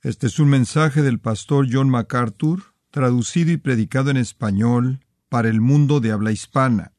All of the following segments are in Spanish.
Este es un mensaje del pastor John MacArthur, traducido y predicado en español para el mundo de habla hispana.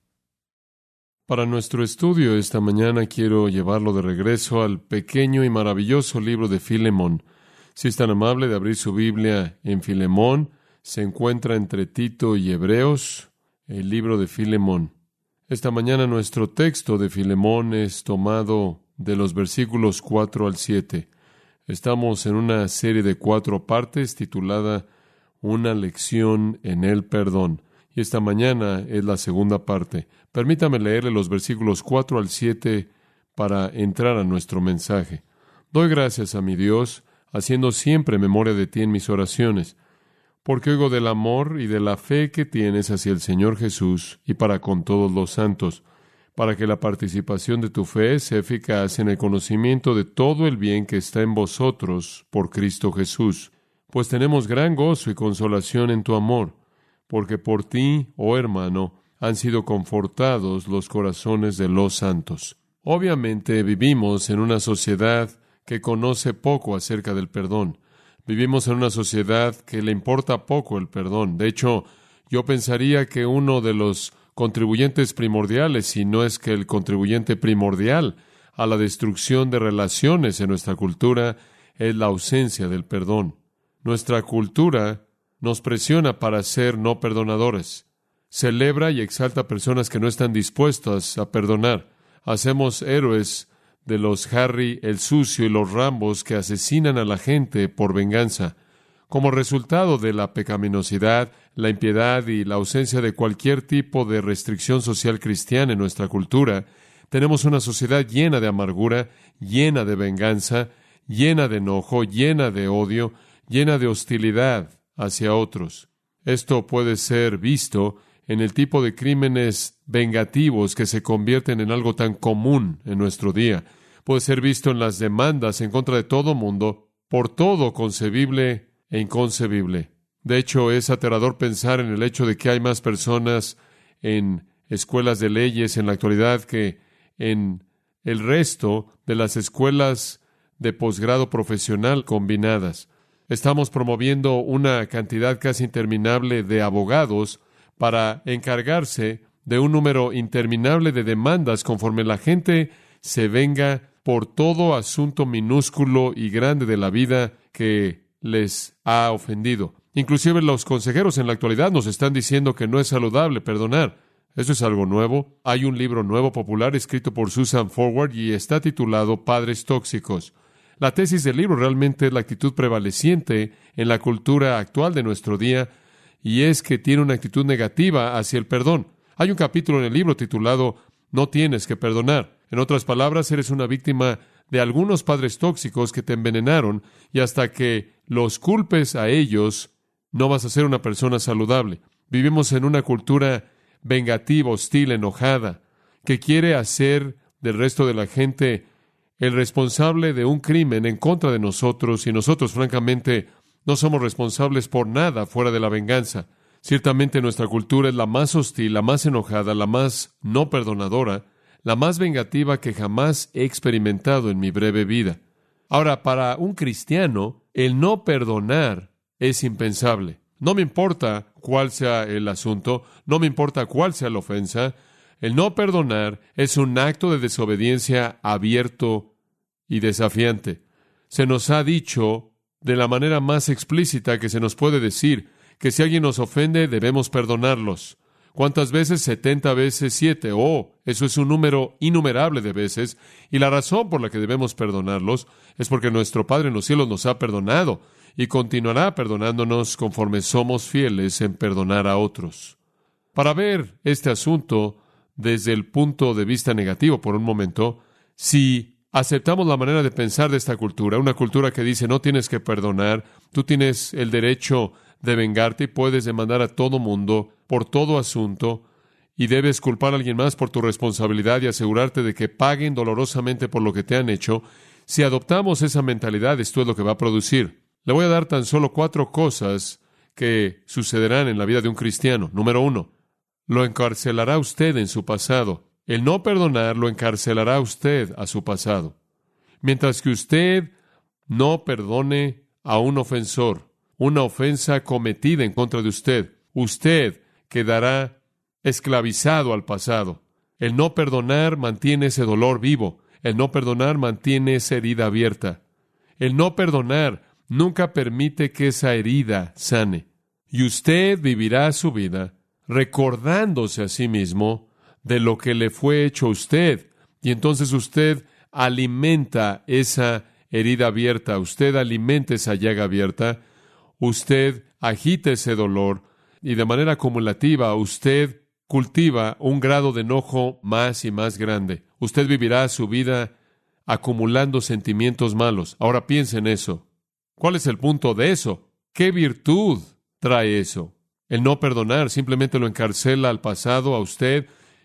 Para nuestro estudio esta mañana quiero llevarlo de regreso al pequeño y maravilloso libro de Filemón. Si es tan amable de abrir su Biblia en Filemón, se encuentra entre Tito y Hebreos, el libro de Filemón. Esta mañana nuestro texto de Filemón es tomado de los versículos 4 al 7. Estamos en una serie de 4 partes titulada Una lección en el perdón. Y esta mañana es la segunda parte. Permítame leerle los versículos 4 al 7 para entrar a nuestro mensaje. Doy gracias a mi Dios, haciendo siempre memoria de ti en mis oraciones, porque oigo del amor y de la fe que tienes hacia el Señor Jesús y para con todos los santos, para que la participación de tu fe sea eficaz en el conocimiento de todo el bien que está en vosotros por Cristo Jesús. Pues tenemos gran gozo y consolación en tu amor, porque por ti, oh hermano, han sido confortados los corazones de los santos. Obviamente vivimos en una sociedad que conoce poco acerca del perdón. Vivimos en una sociedad que le importa poco el perdón. De hecho, yo pensaría que uno de los contribuyentes primordiales, si no es que el contribuyente primordial a la destrucción de relaciones en nuestra cultura, es la ausencia del perdón. Nuestra cultura nos presiona para ser no perdonadores. Celebra y exalta personas que no están dispuestas a perdonar. Hacemos héroes de los Harry el Sucio y los Rambos que asesinan a la gente por venganza. Como resultado de la pecaminosidad, la impiedad y la ausencia de cualquier tipo de restricción social cristiana en nuestra cultura, tenemos una sociedad llena de amargura, llena de venganza, llena de enojo, llena de odio, llena de hostilidad hacia otros. Esto puede ser visto en el tipo de crímenes vengativos que se convierten en algo tan común en nuestro día. Puede ser visto en las demandas en contra de todo mundo, por todo concebible e inconcebible. De hecho, es aterrador pensar en el hecho de que hay más personas en escuelas de leyes en la actualidad que en el resto de las escuelas de posgrado profesional combinadas. Estamos promoviendo una cantidad casi interminable de abogados para encargarse de un número interminable de demandas conforme la gente se venga por todo asunto minúsculo y grande de la vida que les ha ofendido. Inclusive los consejeros en la actualidad nos están diciendo que no es saludable perdonar. Eso es algo nuevo. Hay un libro nuevo popular escrito por Susan Forward y está titulado Padres Tóxicos. La tesis del libro realmente es la actitud prevaleciente en la cultura actual de nuestro día, y es que tiene una actitud negativa hacia el perdón. Hay un capítulo en el libro titulado No tienes que perdonar. En otras palabras, eres una víctima de algunos padres tóxicos que te envenenaron, y hasta que los culpes a ellos, no vas a ser una persona saludable. Vivimos en una cultura vengativa, hostil, enojada, que quiere hacer del resto de la gente el responsable de un crimen en contra de nosotros, y nosotros, francamente, no somos responsables por nada fuera de la venganza. Ciertamente nuestra cultura es la más hostil, la más enojada, la más no perdonadora, la más vengativa que jamás he experimentado en mi breve vida. Ahora, para un cristiano, el no perdonar es impensable. No me importa cuál sea el asunto, no me importa cuál sea la ofensa. El no perdonar es un acto de desobediencia abierto y desafiante. Se nos ha dicho de la manera más explícita que se nos puede decir que si alguien nos ofende, debemos perdonarlos. ¿Cuántas veces? 70 veces 7. Eso es un número innumerable de veces. Y la razón por la que debemos perdonarlos es porque nuestro Padre en los cielos nos ha perdonado y continuará perdonándonos conforme somos fieles en perdonar a otros. Para ver este asunto desde el punto de vista negativo por un momento, si aceptamos la manera de pensar de esta cultura, una cultura que dice no tienes que perdonar, tú tienes el derecho de vengarte y puedes demandar a todo mundo por todo asunto y debes culpar a alguien más por tu responsabilidad y asegurarte de que paguen dolorosamente por lo que te han hecho. Si adoptamos esa mentalidad, esto es lo que va a producir. Le voy a dar tan solo 4 cosas que sucederán en la vida de un cristiano. Número 1, lo encarcelará usted en su pasado. El no perdonar lo encarcelará usted a su pasado. Mientras que usted no perdone a un ofensor, una ofensa cometida en contra de usted, usted quedará esclavizado al pasado. El no perdonar mantiene ese dolor vivo. El no perdonar mantiene esa herida abierta. El no perdonar nunca permite que esa herida sane. Y usted vivirá su vida recordándose a sí mismo de lo que le fue hecho a usted. Y entonces usted alimenta esa herida abierta, usted alimenta esa llaga abierta, usted agita ese dolor y de manera acumulativa usted cultiva un grado de enojo más y más grande. Usted vivirá su vida acumulando sentimientos malos. Ahora piense en eso. ¿Cuál es el punto de eso? ¿Qué virtud trae eso? El no perdonar simplemente lo encarcela al pasado, a usted,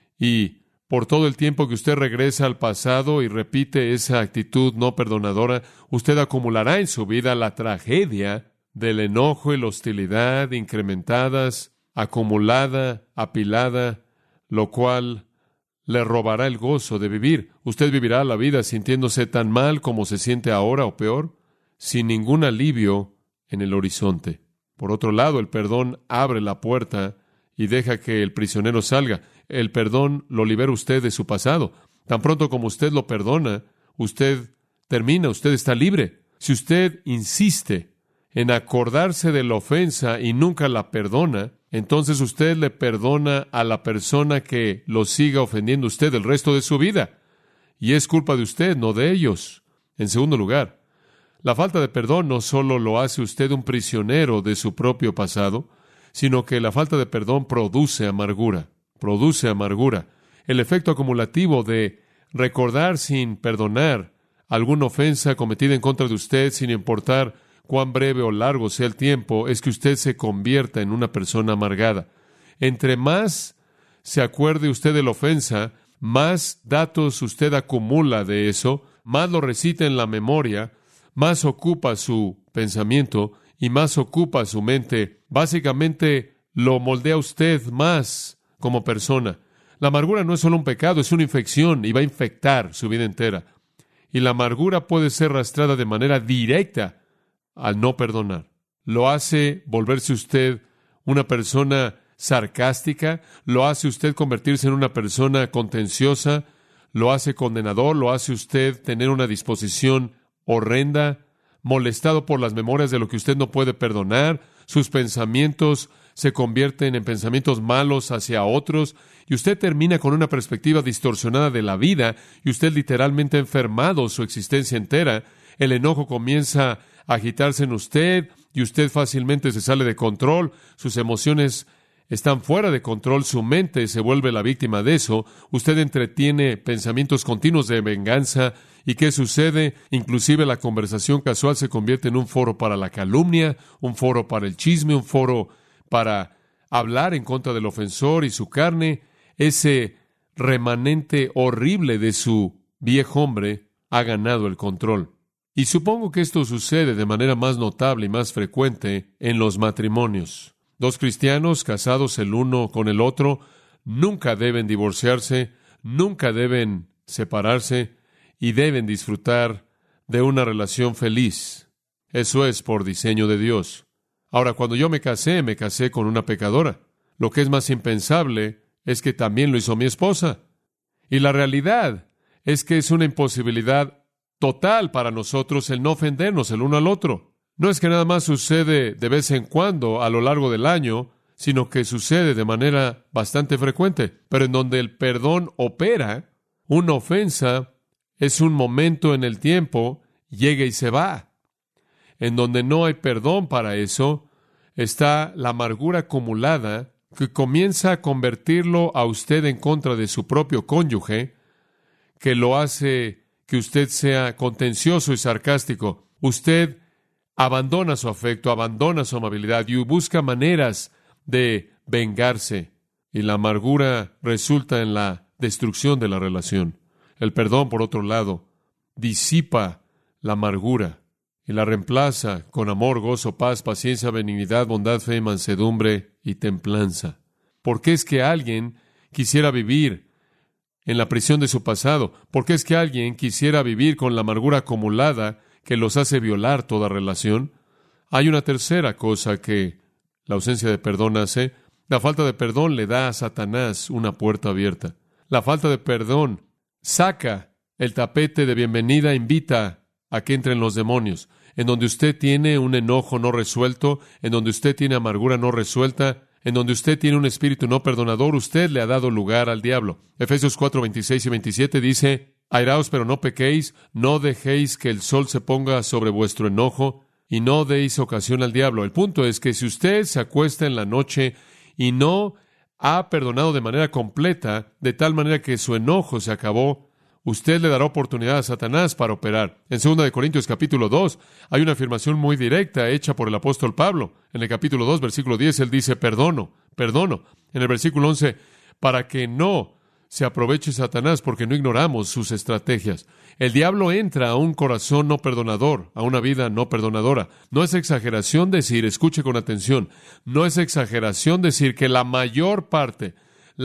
y por todo el tiempo que usted regresa al pasado y repite esa actitud no perdonadora, usted acumulará en su vida la tragedia del enojo y la hostilidad incrementadas, acumulada, apilada, lo cual le robará el gozo de vivir. Usted vivirá la vida sintiéndose tan mal como se siente ahora o peor, sin ningún alivio en el horizonte. Por otro lado, el perdón abre la puerta y deja que el prisionero salga. El perdón lo libera usted de su pasado. Tan pronto como usted lo perdona, usted termina, usted está libre. Si usted insiste en acordarse de la ofensa y nunca la perdona, entonces usted le perdona a la persona que lo siga ofendiendo a usted el resto de su vida. Y es culpa de usted, no de ellos. En segundo lugar, la falta de perdón no solo lo hace usted un prisionero de su propio pasado, sino que la falta de perdón produce amargura. Produce amargura. El efecto acumulativo de recordar sin perdonar alguna ofensa cometida en contra de usted, sin importar cuán breve o largo sea el tiempo, es que usted se convierta en una persona amargada. Entre más se acuerde usted de la ofensa, más datos usted acumula de eso, más lo recita en la memoria, más ocupa su pensamiento y más ocupa su mente. Básicamente lo moldea usted más como persona. La amargura no es solo un pecado, es una infección y va a infectar su vida entera. Y la amargura puede ser arrastrada de manera directa al no perdonar. Lo hace volverse usted una persona sarcástica, lo hace usted convertirse en una persona contenciosa, lo hace condenador, lo hace usted tener una disposición horrenda, molestado por las memorias de lo que usted no puede perdonar, sus pensamientos se convierten en pensamientos malos hacia otros, y usted termina con una perspectiva distorsionada de la vida, y usted literalmente ha enfermado su existencia entera. El enojo comienza a agitarse en usted, y usted fácilmente se sale de control, sus emociones están fuera de control, su mente se vuelve la víctima de eso, usted entretiene pensamientos continuos de venganza. ¿Y qué sucede? Inclusive la conversación casual se convierte en un foro para la calumnia, un foro para el chisme, un foro para hablar en contra del ofensor y su carne. Ese remanente horrible de su viejo hombre ha ganado el control. Y supongo que esto sucede de manera más notable y más frecuente en los matrimonios. Dos cristianos casados el uno con el otro nunca deben divorciarse, nunca deben separarse y deben disfrutar de una relación feliz. Eso es por diseño de Dios. Ahora, cuando yo me casé con una pecadora. Lo que es más impensable es que también lo hizo mi esposa. Y la realidad es que es una imposibilidad total para nosotros el no ofendernos el uno al otro. No es que nada más sucede de vez en cuando a lo largo del año, sino que sucede de manera bastante frecuente. Pero en donde el perdón opera, una ofensa es un momento en el tiempo, llega y se va. En donde no hay perdón para eso, está la amargura acumulada que comienza a convertirlo a usted en contra de su propio cónyuge, que lo hace que usted sea contencioso y sarcástico. Usted abandona su afecto, abandona su amabilidad y busca maneras de vengarse. Y la amargura resulta en la destrucción de la relación. El perdón, por otro lado, disipa la amargura y la reemplaza con amor, gozo, paz, paciencia, benignidad, bondad, fe, mansedumbre y templanza. ¿Por qué es que alguien quisiera vivir en la prisión de su pasado? ¿Por qué es que alguien quisiera vivir con la amargura acumulada que los hace violar toda relación? Hay una tercera cosa que la ausencia de perdón hace. La falta de perdón le da a Satanás una puerta abierta. La falta de perdón saca el tapete de bienvenida, invita a que entren los demonios. En donde usted tiene un enojo no resuelto, en donde usted tiene amargura no resuelta, en donde usted tiene un espíritu no perdonador, usted le ha dado lugar al diablo. Efesios 4, 26 y 27 dice: airaos, pero no pequéis, no dejéis que el sol se ponga sobre vuestro enojo, y no deis ocasión al diablo. El punto es que si usted se acuesta en la noche y no ha perdonado de manera completa, de tal manera que su enojo se acabó, usted le dará oportunidad a Satanás para operar. En 2 Corintios capítulo 2 hay una afirmación muy directa hecha por el apóstol Pablo. En el capítulo 2, versículo 10, él dice: perdono. En el versículo 11, para que no se aproveche Satanás, porque no ignoramos sus estrategias. El diablo entra a un corazón no perdonador, a una vida no perdonadora. No es exageración decir, escuche con atención, no es exageración decir que la mayor parte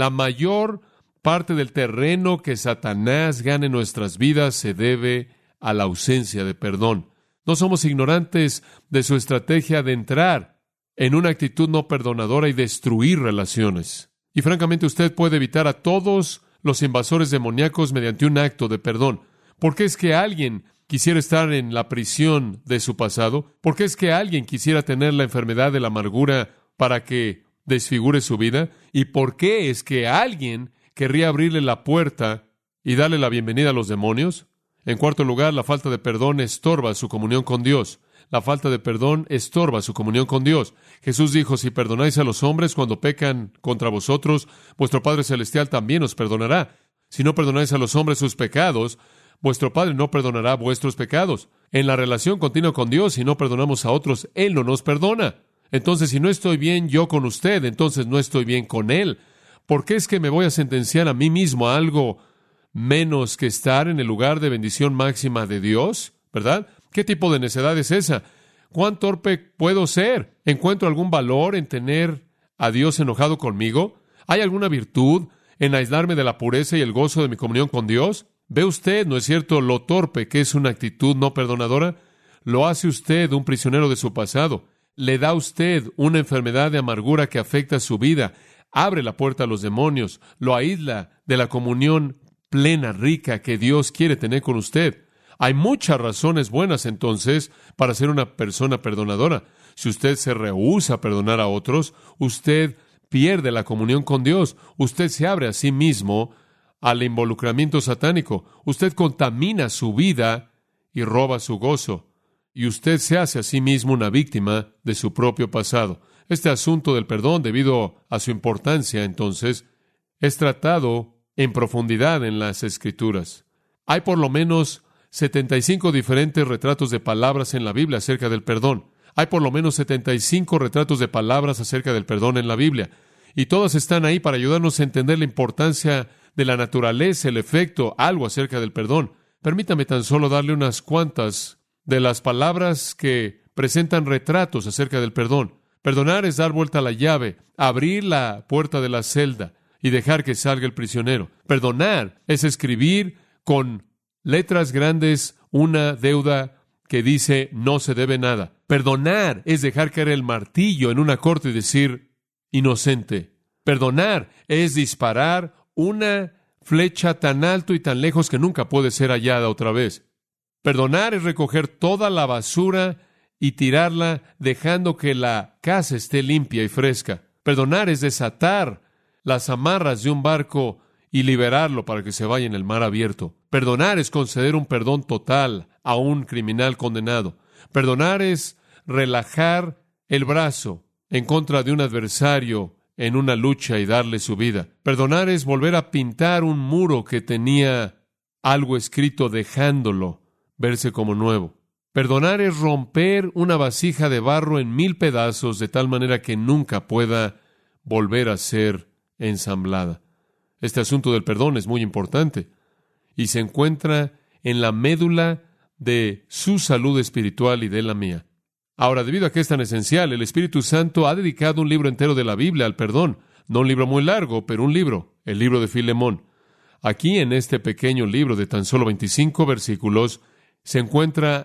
del terreno que Satanás gana en nuestras vidas se debe a la ausencia de perdón. No somos ignorantes de su estrategia de entrar en una actitud no perdonadora y destruir relaciones. Y francamente usted puede evitar a todos los invasores demoníacos mediante un acto de perdón. ¿Por qué es que alguien quisiera estar en la prisión de su pasado? ¿Por qué es que alguien quisiera tener la enfermedad de la amargura para que desfigure su vida? ¿Y por qué es que alguien querría abrirle la puerta y darle la bienvenida a los demonios? En cuarto lugar, la falta de perdón estorba su comunión con Dios. La falta de perdón estorba su comunión con Dios. Jesús dijo: si perdonáis a los hombres cuando pecan contra vosotros, vuestro Padre Celestial también os perdonará. Si no perdonáis a los hombres sus pecados, vuestro Padre no perdonará vuestros pecados. En la relación continua con Dios, si no perdonamos a otros, Él no nos perdona. Entonces, si no estoy bien yo con usted, entonces no estoy bien con Él. ¿Por qué es que me voy a sentenciar a mí mismo a algo menos que estar en el lugar de bendición máxima de Dios? ¿Verdad? ¿Qué tipo de necedad es esa? ¿Cuán torpe puedo ser? ¿Encuentro algún valor en tener a Dios enojado conmigo? ¿Hay alguna virtud en aislarme de la pureza y el gozo de mi comunión con Dios? ¿Ve usted, no es cierto, lo torpe que es una actitud no perdonadora? Lo hace usted un prisionero de su pasado. Le da a usted una enfermedad de amargura que afecta su vida. Abre la puerta a los demonios. Lo aísla de la comunión plena, rica que Dios quiere tener con usted. Hay muchas razones buenas, entonces, para ser una persona perdonadora. Si usted se rehúsa a perdonar a otros, usted pierde la comunión con Dios. Usted se abre a sí mismo al involucramiento satánico. Usted contamina su vida y roba su gozo. Y usted se hace a sí mismo una víctima de su propio pasado. Este asunto del perdón, debido a su importancia, entonces, es tratado en profundidad en las Escrituras. Hay por lo menos 75 diferentes retratos de palabras en la Biblia acerca del perdón. Hay por lo menos 75 retratos de palabras acerca del perdón en la Biblia. Y todas están ahí para ayudarnos a entender la importancia de la naturaleza, el efecto, algo acerca del perdón. Permítame tan solo darle unas cuantas de las palabras que presentan retratos acerca del perdón. Perdonar es dar vuelta a la llave, abrir la puerta de la celda y dejar que salga el prisionero. Perdonar es escribir con letras grandes una deuda que dice no se debe nada. Perdonar es dejar caer el martillo en una corte y decir inocente. Perdonar es disparar una flecha tan alto y tan lejos que nunca puede ser hallada otra vez. Perdonar es recoger toda la basura y tirarla dejando que la casa esté limpia y fresca. Perdonar es desatar las amarras de un barco y liberarlo para que se vaya en el mar abierto. Perdonar es conceder un perdón total a un criminal condenado. Perdonar es relajar el brazo en contra de un adversario en una lucha y darle su vida. Perdonar es volver a pintar un muro que tenía algo escrito, dejándolo verse como nuevo. Perdonar es romper una vasija de barro en 1000 pedazos de tal manera que nunca pueda volver a ser ensamblada. Este asunto del perdón es muy importante y se encuentra en la médula de su salud espiritual y de la mía. Ahora, debido a que es tan esencial, el Espíritu Santo ha dedicado un libro entero de la Biblia al perdón. No un libro muy largo, pero un libro, el libro de Filemón. Aquí, en este pequeño libro de tan solo 25 versículos, se encuentra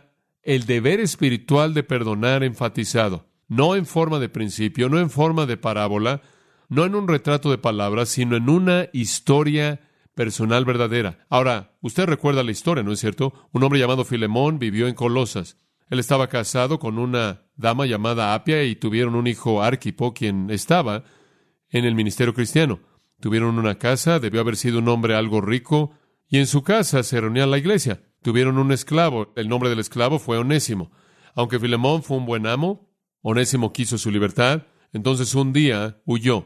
el deber espiritual de perdonar enfatizado, no en forma de principio, no en forma de parábola, no en un retrato de palabras, sino en una historia personal verdadera. Ahora, usted recuerda la historia, ¿no es cierto? Un hombre llamado Filemón vivió en Colosas. Él estaba casado con una dama llamada Apia y tuvieron un hijo, Arquipo, quien estaba en el ministerio cristiano. Tuvieron una casa, debió haber sido un hombre algo rico, y en su casa se reunía la iglesia. Tuvieron un esclavo, el nombre del esclavo fue Onésimo. Aunque Filemón fue un buen amo, Onésimo quiso su libertad, entonces un día huyó.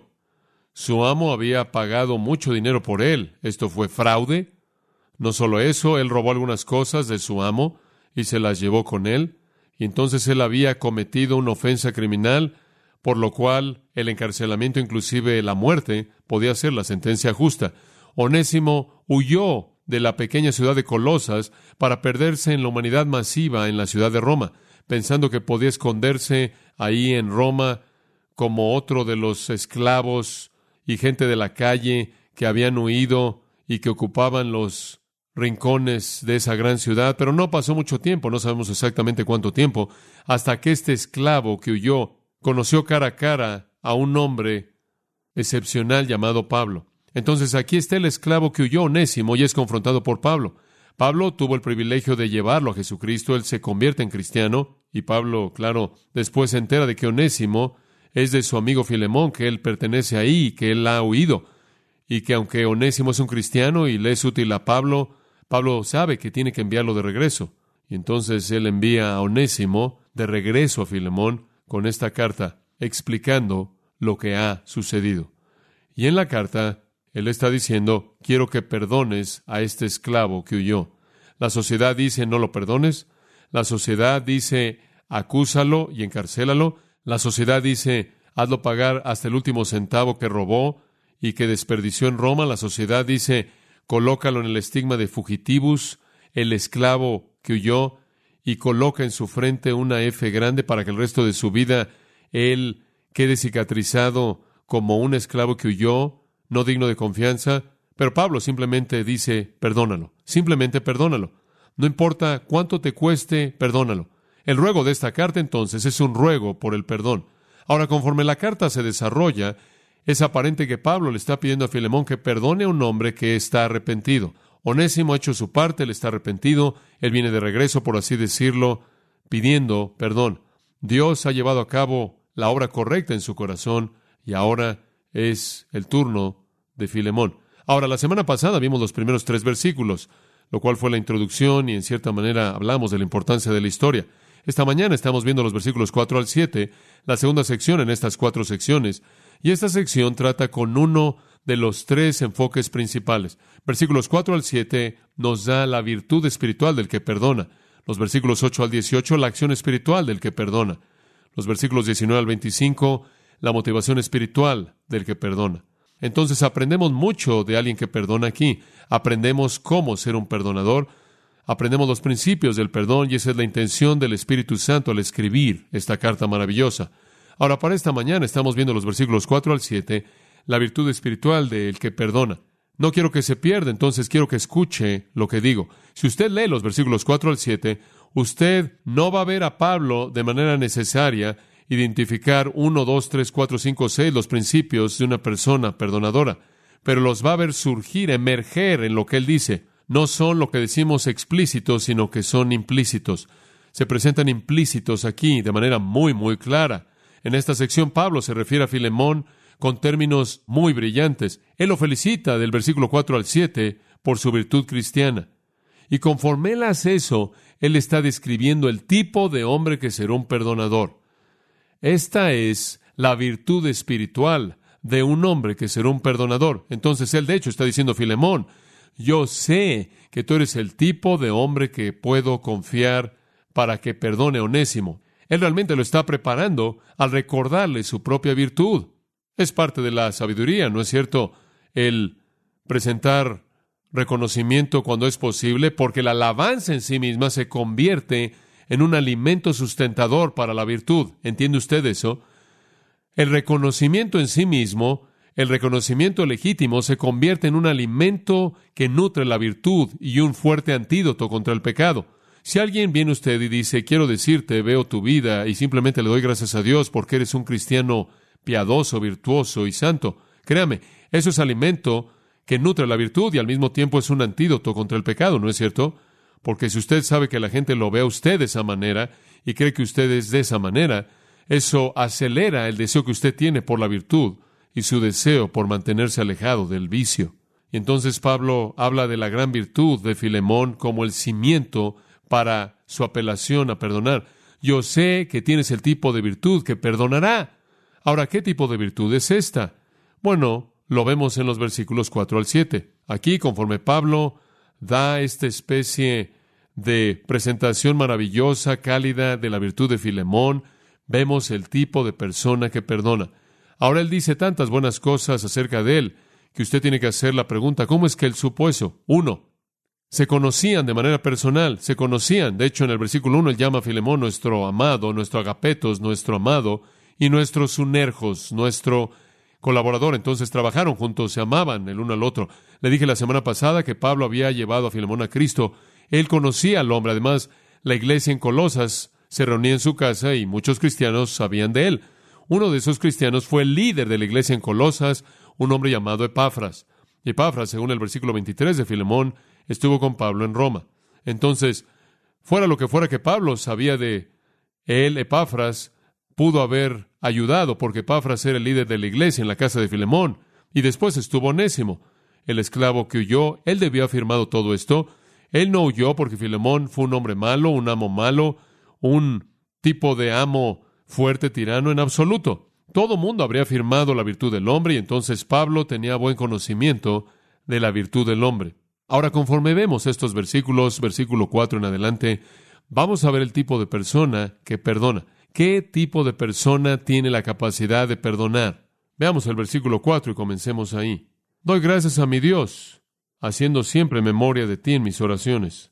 Su amo había pagado mucho dinero por él. Esto fue fraude. No solo eso, él robó algunas cosas de su amo y se las llevó con él. Y entonces él había cometido una ofensa criminal, por lo cual el encarcelamiento, inclusive la muerte, podía ser la sentencia justa. Onésimo huyó de la pequeña ciudad de Colosas para perderse en la humanidad masiva en la ciudad de Roma, pensando que podía esconderse ahí en Roma como otro de los esclavos y gente de la calle que habían huido y que ocupaban los rincones de esa gran ciudad. Pero no pasó mucho tiempo, no sabemos exactamente cuánto tiempo, hasta que este esclavo que huyó conoció cara a cara a un hombre excepcional llamado Pablo. Entonces aquí está el esclavo que huyó, Onésimo, y es confrontado por Pablo. Pablo tuvo el privilegio de llevarlo a Jesucristo, él se convierte en cristiano, y Pablo, claro, después se entera de que Onésimo es de su amigo Filemón, que él pertenece ahí, que él ha huido, y que aunque Onésimo es un cristiano y le es útil a Pablo, Pablo sabe que tiene que enviarlo de regreso. Y entonces él envía a Onésimo de regreso a Filemón con esta carta, explicando lo que ha sucedido. Y en la carta, él está diciendo, quiero que perdones a este esclavo que huyó. La sociedad dice, no lo perdones. La sociedad dice, acúsalo y encarcélalo. La sociedad dice, hazlo pagar hasta el último centavo que robó y que desperdició en Roma. La sociedad dice, colócalo en el estigma de fugitivus, el esclavo que huyó, y coloca en su frente una F grande para que el resto de su vida él quede cicatrizado como un esclavo que huyó, no digno de confianza. Pero Pablo simplemente dice, perdónalo, simplemente perdónalo. No importa cuánto te cueste, perdónalo. El ruego de esta carta, entonces, es un ruego por el perdón. Ahora, conforme la carta se desarrolla, es aparente que Pablo le está pidiendo a Filemón que perdone a un hombre que está arrepentido. Onésimo ha hecho su parte, él está arrepentido, él viene de regreso, por así decirlo, pidiendo perdón. Dios ha llevado a cabo la obra correcta en su corazón y ahora es el turno de Filemón. Ahora, la semana pasada vimos los primeros 3 versículos, lo cual fue la introducción y en cierta manera hablamos de la importancia de la historia. Esta mañana estamos viendo los versículos 4 al 7, la segunda sección en estas 4 secciones, y esta sección trata con uno de los 3 enfoques principales. Versículos 4 al 7 nos da la virtud espiritual del que perdona. Los versículos 8 al 18, la acción espiritual del que perdona. Los versículos 19 al 25, la motivación espiritual del que perdona. Entonces aprendemos mucho de alguien que perdona aquí. Aprendemos cómo ser un perdonador. Aprendemos los principios del perdón y esa es la intención del Espíritu Santo al escribir esta carta maravillosa. Ahora, para esta mañana estamos viendo los versículos 4 al 7, la virtud espiritual del que perdona. No quiero que se pierda, entonces quiero que escuche lo que digo. Si usted lee los versículos 4 al 7, usted no va a ver a Pablo de manera necesaria identificar 1, 2, 3, 4, 5, 6 los principios de una persona perdonadora, pero los va a ver surgir, emerger en lo que él dice. No son lo que decimos explícitos, sino que son implícitos. Se presentan implícitos aquí de manera muy, muy clara. En esta sección, Pablo se refiere a Filemón con términos muy brillantes. Él lo felicita del versículo 4 al 7 por su virtud cristiana. Y conforme él hace eso, él está describiendo el tipo de hombre que será un perdonador. Esta es la virtud espiritual de un hombre que será un perdonador. Entonces él, de hecho, está diciendo, Filemón, yo sé que tú eres el tipo de hombre que puedo confiar para que perdone a Onésimo. Él realmente lo está preparando al recordarle su propia virtud. Es parte de la sabiduría, ¿no es cierto? El presentar reconocimiento cuando es posible, porque la alabanza en sí misma se convierte en un alimento sustentador para la virtud. ¿Entiende usted eso? El reconocimiento en sí mismo, el reconocimiento legítimo, se convierte en un alimento que nutre la virtud y un fuerte antídoto contra el pecado. Si alguien viene a usted y dice, quiero decirte, veo tu vida y simplemente le doy gracias a Dios porque eres un cristiano piadoso, virtuoso y santo, créame, eso es alimento que nutre la virtud y al mismo tiempo es un antídoto contra el pecado, ¿no es cierto? Porque si usted sabe que la gente lo ve a usted de esa manera y cree que usted es de esa manera, eso acelera el deseo que usted tiene por la virtud y su deseo por mantenerse alejado del vicio. Y entonces Pablo habla de la gran virtud de Filemón como el cimiento para su apelación a perdonar. Yo sé que tienes el tipo de virtud que perdonará. Ahora, ¿qué tipo de virtud es esta? Bueno, lo vemos en los versículos 4 al 7. Aquí, conforme Pablo da esta especie de presentación maravillosa, cálida de la virtud de Filemón, vemos el tipo de persona que perdona. Ahora él dice tantas buenas cosas acerca de él que usted tiene que hacer la pregunta, ¿cómo es que él supo eso? 1. Se conocían de manera personal, se conocían. De hecho, en el versículo 1 él llama a Filemón nuestro amado, nuestro agapetos, nuestro amado, y nuestros sunergos, nuestro colaborador. Entonces trabajaron juntos, se amaban el uno al otro. Le dije la semana pasada que Pablo había llevado a Filemón a Cristo. Él conocía al hombre. Además, la iglesia en Colosas se reunía en su casa y muchos cristianos sabían de él. Uno de esos cristianos fue el líder de la iglesia en Colosas, un hombre llamado Epafras. Epafras, según el versículo 23 de Filemón, estuvo con Pablo en Roma. Entonces, fuera lo que fuera que Pablo sabía de él, Epafras pudo haber ayudado, porque Epafras era el líder de la iglesia en la casa de Filemón. Y después estuvo Onésimo, el esclavo que huyó. Él debió haber firmado todo esto. Él no huyó porque Filemón fue un hombre malo, un amo malo, un tipo de amo fuerte, tirano, en absoluto. Todo mundo habría firmado la virtud del hombre y entonces Pablo tenía buen conocimiento de la virtud del hombre. Ahora, conforme vemos estos versículos, versículo 4 en adelante, vamos a ver el tipo de persona que perdona. ¿Qué tipo de persona tiene la capacidad de perdonar? Veamos el versículo 4 y comencemos ahí. Doy gracias a mi Dios, haciendo siempre memoria de ti en mis oraciones.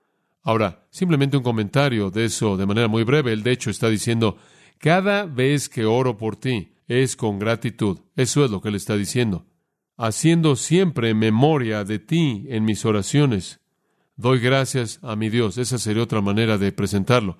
Ahora, simplemente un comentario de eso de manera muy breve. Él, de hecho, está diciendo, cada vez que oro por ti es con gratitud. Eso es lo que él está diciendo. Haciendo siempre memoria de ti en mis oraciones. Doy gracias a mi Dios. Esa sería otra manera de presentarlo.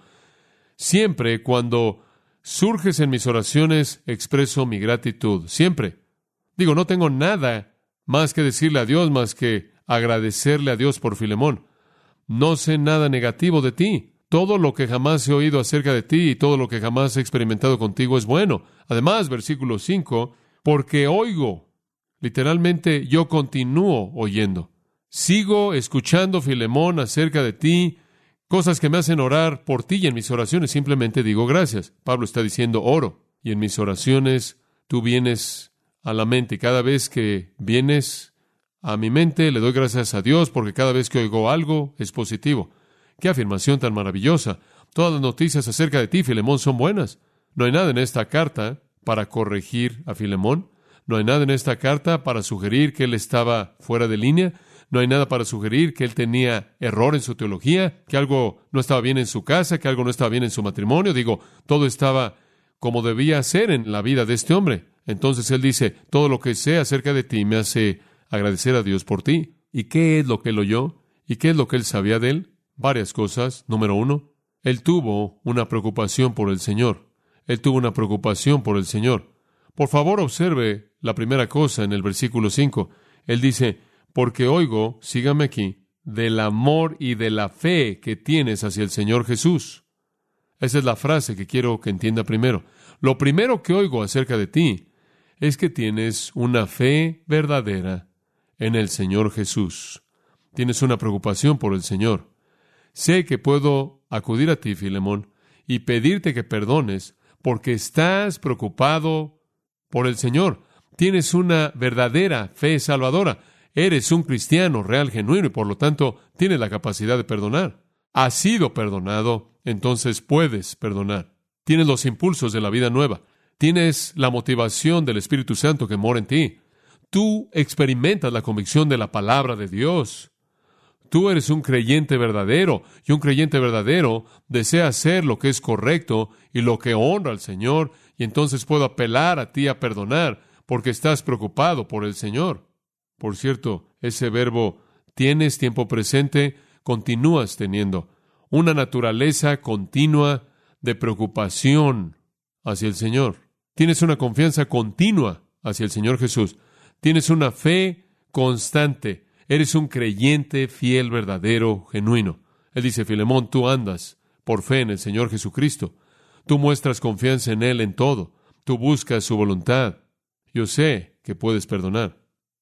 Siempre cuando surges en mis oraciones, expreso mi gratitud. Siempre. Digo, no tengo nada más que decirle a Dios, más que agradecerle a Dios por Filemón. No sé nada negativo de ti. Todo lo que jamás he oído acerca de ti y todo lo que jamás he experimentado contigo es bueno. Además, versículo 5, porque oigo. Literalmente, yo continúo oyendo. Sigo escuchando, Filemón, acerca de ti, cosas que me hacen orar por ti y en mis oraciones simplemente digo gracias. Pablo está diciendo oro y en mis oraciones tú vienes a la mente y cada vez que vienes a mi mente le doy gracias a Dios porque cada vez que oigo algo es positivo. ¡Qué afirmación tan maravillosa! Todas las noticias acerca de ti, Filemón, son buenas. No hay nada en esta carta para corregir a Filemón. No hay nada en esta carta para sugerir que él estaba fuera de línea. No hay nada para sugerir que él tenía error en su teología, que algo no estaba bien en su casa, que algo no estaba bien en su matrimonio. Digo, todo estaba como debía ser en la vida de este hombre. Entonces él dice, todo lo que sé acerca de ti me hace agradecer a Dios por ti. ¿Y qué es lo que él oyó? ¿Y qué es lo que él sabía de él? Varias cosas. Número 1, él tuvo una preocupación por el Señor. Él tuvo una preocupación por el Señor. Por favor, observe la primera cosa en el versículo 5. Él dice, porque oigo, sígame aquí, del amor y de la fe que tienes hacia el Señor Jesús. Esa es la frase que quiero que entienda primero. Lo primero que oigo acerca de ti es que tienes una fe verdadera en el Señor Jesús. Tienes una preocupación por el Señor. Sé que puedo acudir a ti, Filemón, y pedirte que perdones porque estás preocupado por el Señor. Tienes una verdadera fe salvadora. Eres un cristiano real, genuino, y por lo tanto tienes la capacidad de perdonar. Has sido perdonado, entonces puedes perdonar. Tienes los impulsos de la vida nueva. Tienes la motivación del Espíritu Santo que mora en ti. Tú experimentas la convicción de la palabra de Dios. Tú eres un creyente verdadero, y un creyente verdadero desea hacer lo que es correcto y lo que honra al Señor, y entonces puedo apelar a ti a perdonar, porque estás preocupado por el Señor. Por cierto, ese verbo, tienes tiempo presente, continúas teniendo. una naturaleza continua de preocupación hacia el Señor. Tienes una confianza continua hacia el Señor Jesús. Tienes una fe constante. Eres un creyente fiel, verdadero, genuino. Él dice, Filemón, tú andas por fe en el Señor Jesucristo. Tú muestras confianza en Él en todo. Tú buscas su voluntad. Yo sé que puedes perdonar.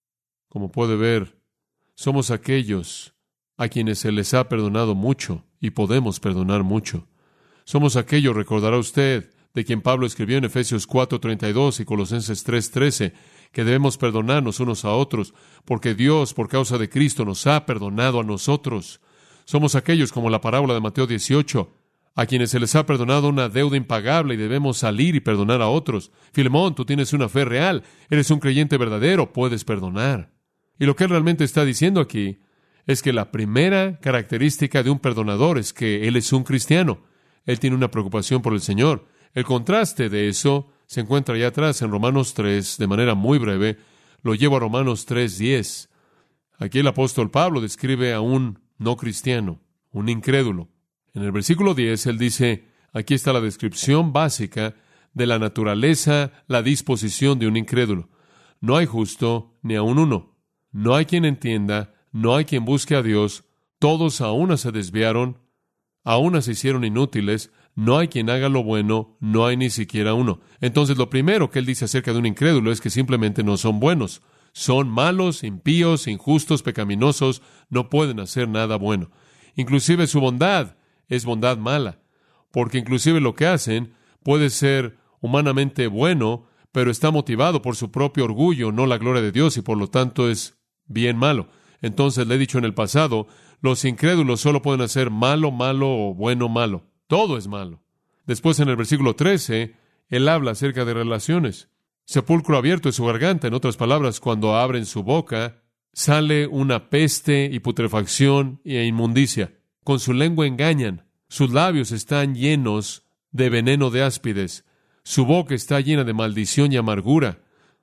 Como puede ver, somos aquellos a quienes se les ha perdonado mucho y podemos perdonar mucho. Somos aquellos, recordará usted, de quien Pablo escribió en Efesios 4:32 y Colosenses 3:13, que debemos perdonarnos unos a otros, porque Dios, por causa de Cristo, nos ha perdonado a nosotros. Somos aquellos, como la parábola de Mateo 18, a quienes se les ha perdonado una deuda impagable y debemos salir y perdonar a otros. Filemón, tú tienes una fe real, eres un creyente verdadero, puedes perdonar. Y lo que él realmente está diciendo aquí es que la primera característica de un perdonador es que él es un cristiano. Él tiene una preocupación por el Señor. El contraste de eso se encuentra allá atrás en Romanos 3, de manera muy breve. Lo llevo a Romanos 3:10. Aquí el apóstol Pablo describe a un no cristiano, un incrédulo. En el versículo 10, él dice, aquí está la descripción básica de la naturaleza, la disposición de un incrédulo. No hay justo ni aun uno. No hay quien entienda, no hay quien busque a Dios. Todos a una se desviaron, a una se hicieron inútiles. No hay quien haga lo bueno, no hay ni siquiera uno. Entonces, lo primero que él dice acerca de un incrédulo es que simplemente no son buenos. Son malos, impíos, injustos, pecaminosos, no pueden hacer nada bueno. Inclusive su bondad es bondad mala, porque inclusive lo que hacen puede ser humanamente bueno, pero está motivado por su propio orgullo, no la gloria de Dios, y por lo tanto es bien malo. Entonces, le he dicho en el pasado, los incrédulos solo pueden hacer malo, malo o bueno, malo. Todo es malo. Después, en el versículo 13, él habla acerca de relaciones. Sepulcro abierto es su garganta. En otras palabras, cuando abren su boca, sale una peste y putrefacción e inmundicia. Con su lengua engañan. Sus labios están llenos de veneno de áspides. Su boca está llena de maldición y amargura.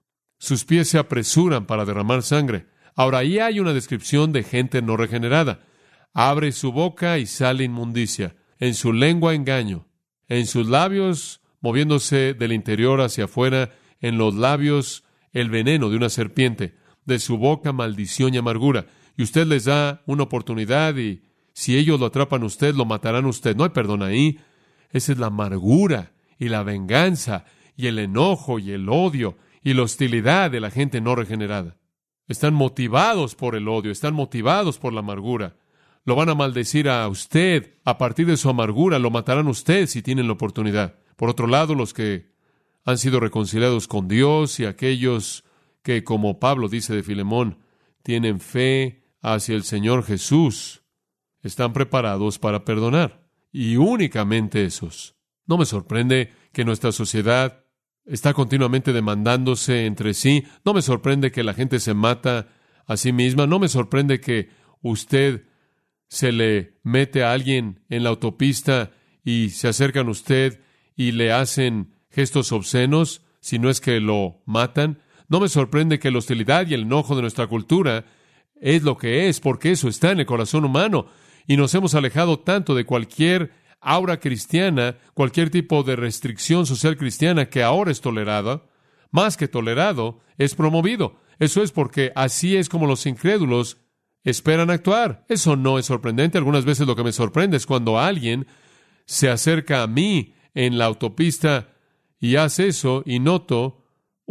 Sus pies se apresuran para derramar sangre. Ahora, ahí hay una descripción de gente no regenerada. Abre su boca y sale inmundicia. En su lengua engaño. En sus labios, moviéndose del interior hacia afuera, en los labios el veneno de una serpiente. De su boca maldición y amargura. Y usted les da una oportunidad y si ellos lo atrapan a usted, lo matarán a usted. No hay perdón ahí. Esa es la amargura y la venganza y el enojo y el odio y la hostilidad de la gente no regenerada. Están motivados por el odio, están motivados por la amargura. Lo van a maldecir a usted. A partir de su amargura, lo matarán a usted si tienen la oportunidad. Por otro lado, los que han sido reconciliados con Dios y aquellos que, como Pablo dice de Filemón, tienen fe hacia el Señor Jesús, están preparados para perdonar. Y únicamente esos. No me sorprende que nuestra sociedad está continuamente demandándose entre sí. No me sorprende que la gente se mata a sí misma. No me sorprende que usted se le mete a alguien en la autopista y se acercan a usted y le hacen gestos obscenos, si no es que lo matan. No me sorprende que la hostilidad y el enojo de nuestra cultura es lo que es, porque eso está en el corazón humano. Y nos hemos alejado tanto de cualquier aura cristiana, cualquier tipo de restricción social cristiana que ahora es tolerada, más que tolerado, es promovido. Eso es porque así es como los incrédulos esperan actuar. Eso no es sorprendente. Algunas veces lo que me sorprende es cuando alguien se acerca a mí en la autopista y hace eso y noto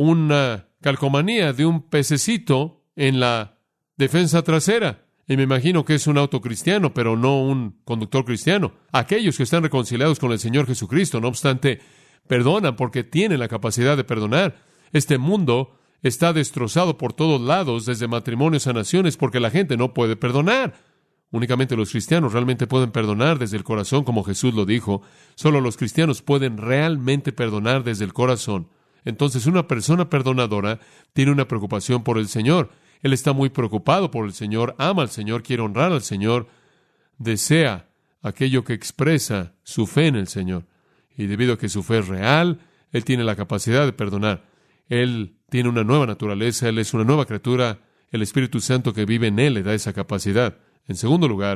una calcomanía de un pececito en la defensa trasera. Y me imagino que es un auto cristiano, pero no un conductor cristiano. Aquellos que están reconciliados con el Señor Jesucristo, no obstante, perdonan porque tienen la capacidad de perdonar. Este mundo está destrozado por todos lados, desde matrimonios a naciones, porque la gente no puede perdonar. Únicamente los cristianos realmente pueden perdonar desde el corazón, como Jesús lo dijo. Solo los cristianos pueden realmente perdonar desde el corazón. Entonces, una persona perdonadora tiene una preocupación por el Señor. Él está muy preocupado por el Señor, ama al Señor, quiere honrar al Señor, desea aquello que expresa su fe en el Señor. Y debido a que su fe es real, Él tiene la capacidad de perdonar. Él tiene una nueva naturaleza, Él es una nueva criatura. El Espíritu Santo que vive en Él le da esa capacidad. En segundo lugar,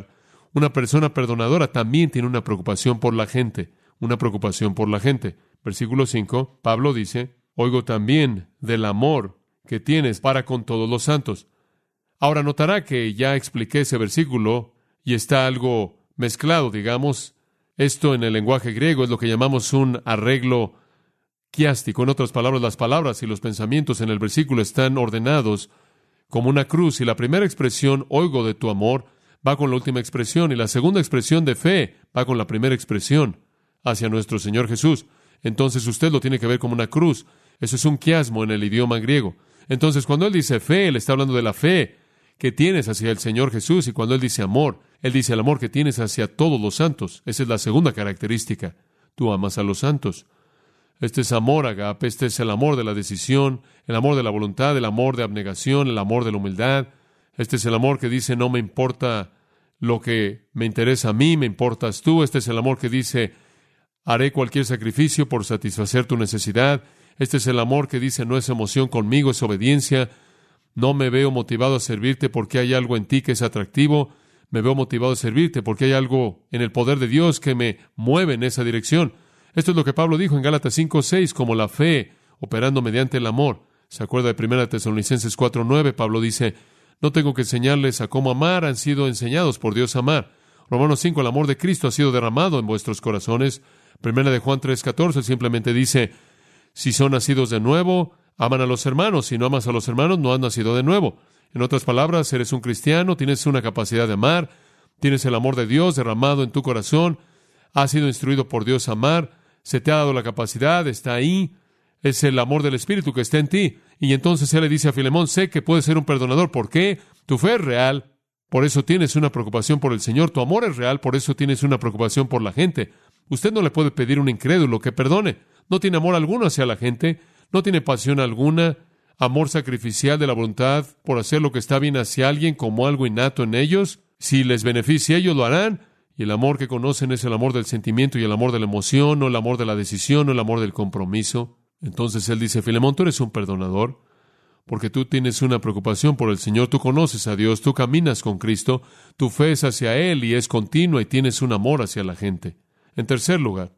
Una persona perdonadora también tiene una preocupación por la gente, una preocupación por la gente. Versículo 5, Pablo dice, oigo también del amor que tienes para con todos los santos. Ahora notará que ya expliqué ese versículo y está algo mezclado, digamos. Esto en el lenguaje griego es lo que llamamos un arreglo quiástico. En otras palabras, las palabras y los pensamientos en el versículo están ordenados como una cruz, y la primera expresión, oigo de tu amor, va con la última expresión, y la segunda expresión de fe va con la primera expresión hacia nuestro Señor Jesús. Entonces usted lo tiene que ver como una cruz. Eso es un quiasmo en el idioma griego. Entonces, cuando él dice fe, él está hablando de la fe que tienes hacia el Señor Jesús, y cuando él dice amor, él dice el amor que tienes hacia todos los santos. Esa es la segunda característica. Tú amas a los santos. Este es amor agape, este es el amor de la decisión, el amor de la voluntad, el amor de abnegación, el amor de la humildad. Este es el amor que dice, no me importa lo que me interesa a mí, me importas tú. Este es el amor que dice, haré cualquier sacrificio por satisfacer tu necesidad. Este es el amor que dice, no es emoción conmigo, es obediencia. No me veo motivado a servirte porque hay algo en ti que es atractivo. Me veo motivado a servirte porque hay algo en el poder de Dios que me mueve en esa dirección. Esto es lo que Pablo dijo en Gálatas 5:6, como la fe operando mediante el amor. ¿Se acuerda de 1 Tesalonicenses 4:9? Pablo dice, no tengo que enseñarles a cómo amar, han sido enseñados por Dios a amar. Romanos 5, el amor de Cristo ha sido derramado en vuestros corazones. 1 de Juan 3:14 simplemente dice, si son nacidos de nuevo, aman a los hermanos. Si no amas a los hermanos, no has nacido de nuevo. En otras palabras, eres un cristiano, tienes una capacidad de amar, tienes el amor de Dios derramado en tu corazón, has sido instruido por Dios a amar, se te ha dado la capacidad, está ahí, es el amor del Espíritu que está en ti. Y entonces él le dice a Filemón, sé que puedes ser un perdonador. ¿Por qué? Tu fe es real, por eso tienes una preocupación por el Señor. Tu amor es real, por eso tienes una preocupación por la gente. Usted no le puede pedir a un incrédulo que perdone. No tiene amor alguno hacia la gente, no tiene pasión alguna, amor sacrificial de la voluntad por hacer lo que está bien hacia alguien como algo innato en ellos. Si les beneficia, ellos lo harán. Y el amor que conocen es el amor del sentimiento y el amor de la emoción, no el amor de la decisión, no el amor del compromiso. Entonces él dice, Filemón, tú eres un perdonador, porque tú tienes una preocupación por el Señor, tú conoces a Dios, tú caminas con Cristo, tu fe es hacia Él y es continua y tienes un amor hacia la gente. En tercer lugar,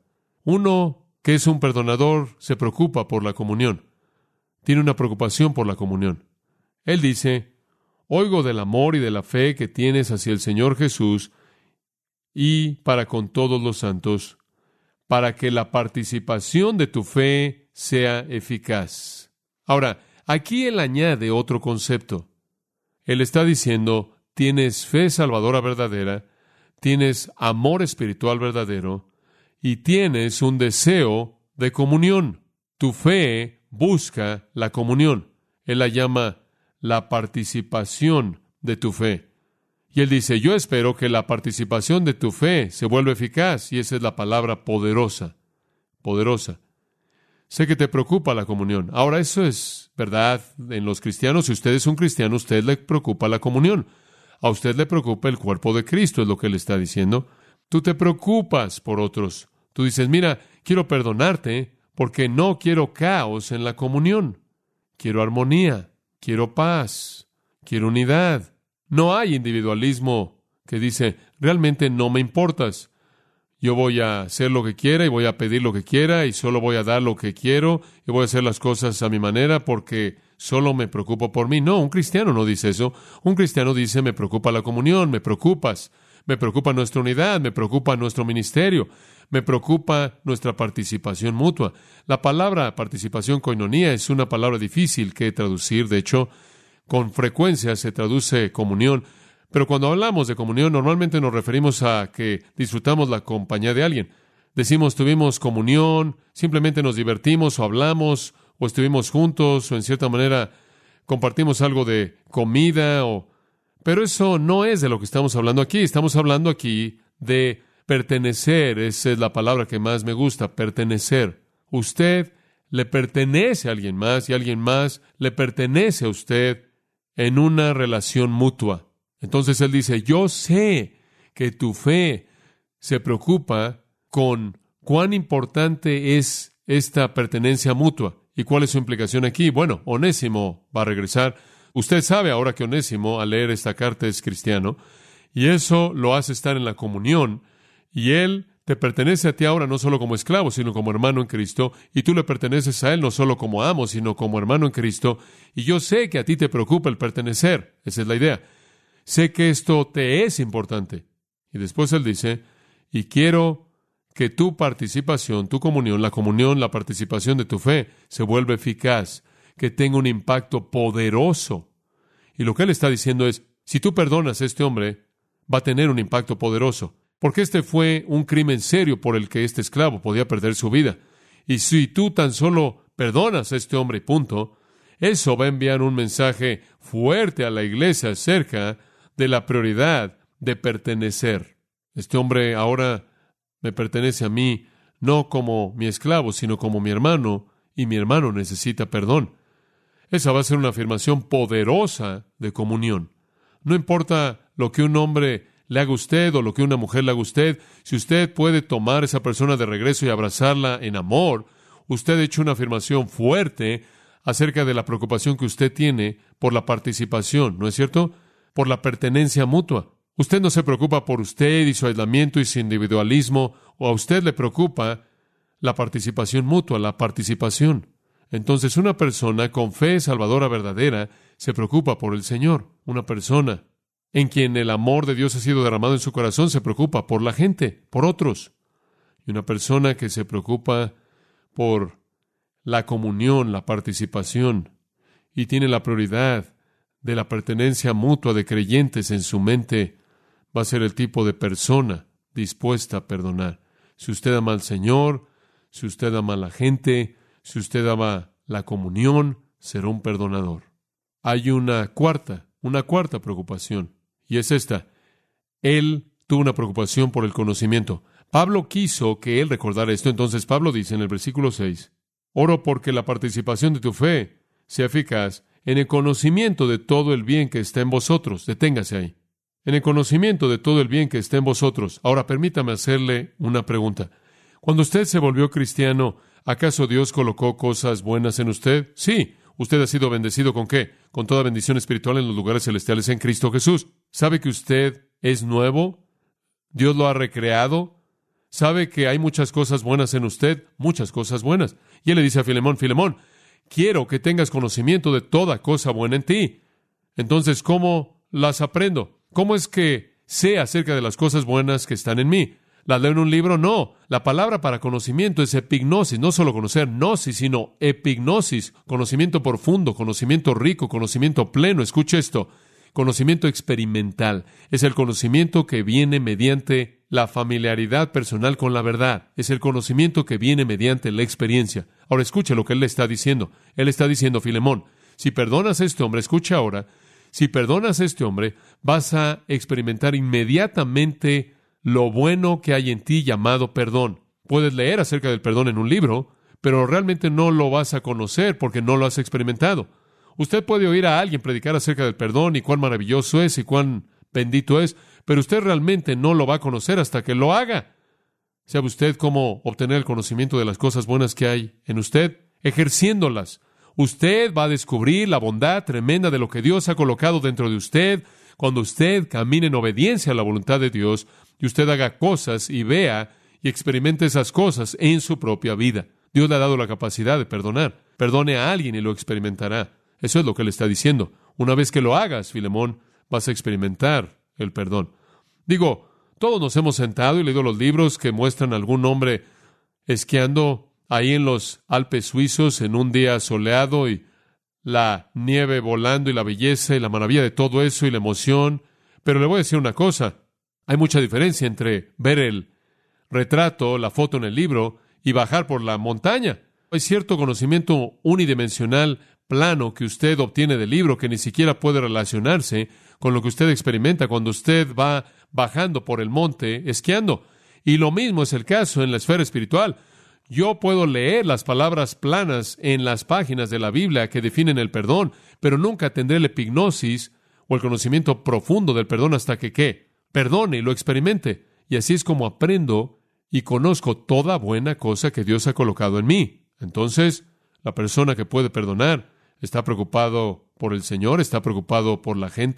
uno que es un perdonador se preocupa por la comunión, tiene una preocupación por la comunión. Él dice, oigo del amor y de la fe que tienes hacia el Señor Jesús y para con todos los santos, para que la participación de tu fe sea eficaz. Ahora, aquí él añade otro concepto. Él está diciendo, tienes fe salvadora verdadera, tienes amor espiritual verdadero y tienes un deseo de comunión. Tu fe busca la comunión. Él la llama la participación de tu fe. Y él dice, yo espero que la participación de tu fe se vuelva eficaz. Y esa es la palabra poderosa. Poderosa. Sé que te preocupa la comunión. Ahora, eso es verdad en los cristianos. Si usted es un cristiano, a usted le preocupa la comunión. A usted le preocupa el cuerpo de Cristo, es lo que él está diciendo. Tú te preocupas por otros. Tú dices, mira, quiero perdonarte porque no quiero caos en la comunión. Quiero armonía, quiero paz, quiero unidad. No hay individualismo que dice, realmente no me importas. Yo voy a hacer lo que quiera y voy a pedir lo que quiera y solo voy a dar lo que quiero y voy a hacer las cosas a mi manera porque solo me preocupo por mí. No, un cristiano no dice eso. Un cristiano dice, me preocupa la comunión, me preocupas, me preocupa nuestra unidad, me preocupa nuestro ministerio, me preocupa nuestra participación mutua. La palabra participación koinonía es una palabra difícil que traducir. De hecho, con frecuencia se traduce comunión, pero cuando hablamos de comunión normalmente nos referimos a que disfrutamos la compañía de alguien. Decimos tuvimos comunión, simplemente nos divertimos o hablamos o estuvimos juntos o en cierta manera compartimos algo de comida pero eso no es de lo que estamos hablando aquí. Estamos hablando aquí de pertenecer. Esa es la palabra que más me gusta, pertenecer. Usted le pertenece a alguien más y alguien más le pertenece a usted en una relación mutua. Entonces él dice, yo sé que tu fe se preocupa con cuán importante es esta pertenencia mutua. ¿Y cuál es su implicación aquí? Bueno, Onésimo va a regresar. Usted sabe ahora que Onésimo, al leer esta carta, es cristiano. Y eso lo hace estar en la comunión. Y Él te pertenece a ti ahora no solo como esclavo, sino como hermano en Cristo. Y tú le perteneces a Él no solo como amo, sino como hermano en Cristo. Y yo sé que a ti te preocupa el pertenecer. Esa es la idea. Sé que esto te es importante. Y después Él dice, y quiero que tu participación, tu comunión, la participación de tu fe, se vuelva eficaz, que tenga un impacto poderoso. Y lo que Él está diciendo es, si tú perdonas a este hombre, va a tener un impacto poderoso. Porque este fue un crimen serio por el que este esclavo podía perder su vida. Y si tú tan solo perdonas a este hombre y punto, eso va a enviar un mensaje fuerte a la iglesia acerca de la prioridad de pertenecer. Este hombre ahora me pertenece a mí, no como mi esclavo, sino como mi hermano, y mi hermano necesita perdón. Esa va a ser una afirmación poderosa de comunión. No importa lo que un hombre le haga a usted o lo que una mujer le haga a usted, si usted puede tomar a esa persona de regreso y abrazarla en amor, usted ha hecho una afirmación fuerte acerca de la preocupación que usted tiene por la participación, ¿no es cierto? Por la pertenencia mutua. Usted no se preocupa por usted y su aislamiento y su individualismo, o a usted le preocupa la participación mutua, la participación. Entonces, una persona con fe salvadora verdadera se preocupa por el Señor. Una persona en quien el amor de Dios ha sido derramado en su corazón se preocupa por la gente, por otros. Y una persona que se preocupa por la comunión, la participación, y tiene la prioridad de la pertenencia mutua de creyentes en su mente, va a ser el tipo de persona dispuesta a perdonar. Si usted ama al Señor, si usted ama a la gente, si usted ama la comunión, será un perdonador. Hay una cuarta preocupación, y es esta. Él tuvo una preocupación por el conocimiento. Pablo quiso que él recordara esto, entonces Pablo dice en el versículo 6, oro porque la participación de tu fe sea eficaz en el conocimiento de todo el bien que está en vosotros. Deténgase ahí. En el conocimiento de todo el bien que está en vosotros. Ahora, permítame hacerle una pregunta. Cuando usted se volvió cristiano, ¿acaso Dios colocó cosas buenas en usted? Sí. ¿Usted ha sido bendecido con qué? Con toda bendición espiritual en los lugares celestiales en Cristo Jesús. ¿Sabe que usted es nuevo? ¿Dios lo ha recreado? ¿Sabe que hay muchas cosas buenas en usted? Muchas cosas buenas. Y él le dice a Filemón, Filemón, quiero que tengas conocimiento de toda cosa buena en ti. Entonces, ¿cómo las aprendo? ¿Cómo es que sé acerca de las cosas buenas que están en mí? ¿Las leo en un libro? No. La palabra para conocimiento es epignosis, no solo conocer gnosis, sino epignosis, conocimiento profundo, conocimiento rico, conocimiento pleno. Escuche esto, conocimiento experimental. Es el conocimiento que viene mediante la familiaridad personal con la verdad. Es el conocimiento que viene mediante la experiencia. Ahora escuche lo que él le está diciendo. Él está diciendo, Filemón, si perdonas a este hombre, escucha ahora, si perdonas a este hombre, vas a experimentar inmediatamente lo bueno que hay en ti llamado perdón. Puedes leer acerca del perdón en un libro, pero realmente no lo vas a conocer porque no lo has experimentado. Usted puede oír a alguien predicar acerca del perdón y cuán maravilloso es y cuán bendito es, pero usted realmente no lo va a conocer hasta que lo haga. ¿Sabe usted cómo obtener el conocimiento de las cosas buenas que hay en usted? Ejerciéndolas. Usted va a descubrir la bondad tremenda de lo que Dios ha colocado dentro de usted cuando usted camine en obediencia a la voluntad de Dios y usted haga cosas y vea y experimente esas cosas en su propia vida. Dios le ha dado la capacidad de perdonar. Perdone a alguien y lo experimentará. Eso es lo que le está diciendo. Una vez que lo hagas, Filemón, vas a experimentar el perdón. Digo, todos nos hemos sentado y leído los libros que muestran a algún hombre esquiando ahí en los Alpes suizos en un día soleado y la nieve volando y la belleza y la maravilla de todo eso y la emoción. Pero le voy a decir una cosa. Hay mucha diferencia entre ver el retrato, la foto en el libro y bajar por la montaña. Hay cierto conocimiento unidimensional, plano, que usted obtiene del libro que ni siquiera puede relacionarse con lo que usted experimenta cuando usted va bajando por el monte esquiando. Y lo mismo es el caso en la esfera espiritual. Yo puedo leer las palabras planas en las páginas de la Biblia que definen el perdón, pero nunca tendré la epignosis o el conocimiento profundo del perdón hasta que, ¿qué? Perdone y lo experimente. Y así es como aprendo y conozco toda buena cosa que Dios ha colocado en mí. Entonces, la persona que puede perdonar está preocupado por el Señor, está preocupado por la gente,